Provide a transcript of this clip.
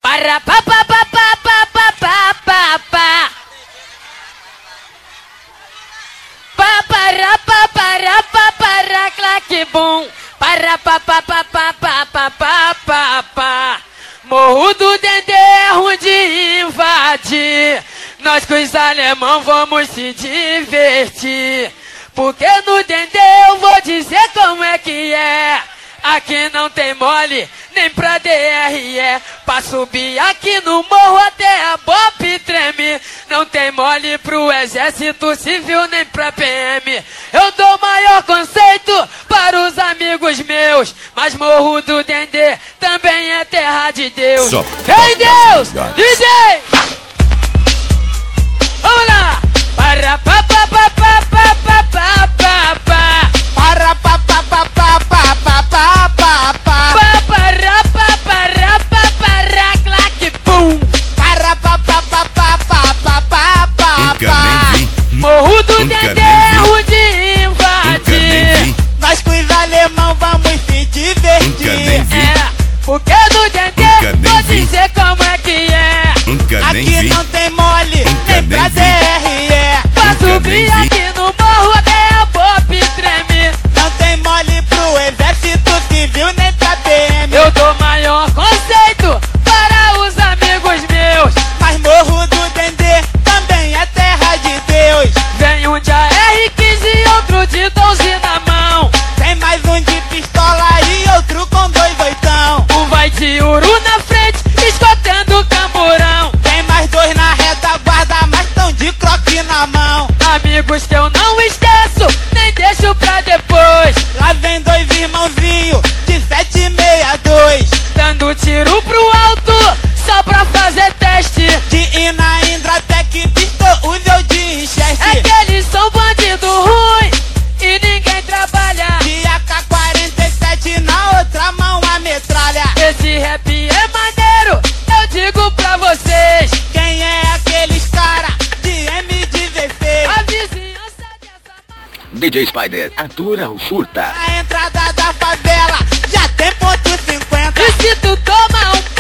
Para pa pa pa pa pa pa pa pa pa. Pa para pa para pa para claque bum. Para pa pa pa pa pa pa pa pa pa. Morro do Dendê é ruim de invadir. Nós com os alemão vamos se divertir. Porque no Dendê eu vou dizer como é que é. Aqui não tem mole, nem pra DRE. Pra subir aqui no morro até a Bop treme. Não tem mole pro exército civil, nem pra PM. Eu dou maior conceito para os amigos meus. Mas morro do Dendê também é terra de Deus. Ei Deus, DJ! Vamos lá! Para pa pa pa pa pa pa pa pa pa. Para pa pa pa pa pa pa pa pa pa. Para pa para pa para claque pum. Para pa pa pa pa pa pa pa pa pa. Morro do Dendê é ruim de invadir. Nós com os alemão vamos se divertir. É, porque no Dendê vou dizer como é que é. Aqui não tem mole, nem pra DRE. Pra subir aqui no morro até a Bop treme. Não tem mole pro exército civil, nem pra PM. Eu dou maior conceito para os amigos meus. Mas morro do Dendê também é terra de Deus. Vem um de AR-15 e outro de 12 na mão. Tem mais um de pistola e outro com 2 oitão. Um vai de uru na frente, escotando o camburão. Tem mais 2 na retaguarda, mas tão de croque na mão. Amigos que eu não esqueço, nem deixo pra depois. Lá vem 2 irmãozinhos de 762. Dando tiro pro alto, só pra fazer teste. De Ina, Indratec, pistol, Uzi de Winchester. É que eles são bandido ruim e ninguém trabalha. De AK-47 na outra mão a metralha. Esse rap é maneiro, eu digo pra vocês. Quem é aqueles cara de M16? A vizinhança dessa... DJ Spider, atura ou surta? A entrada da favela já tem ponto 50. E se tu toma um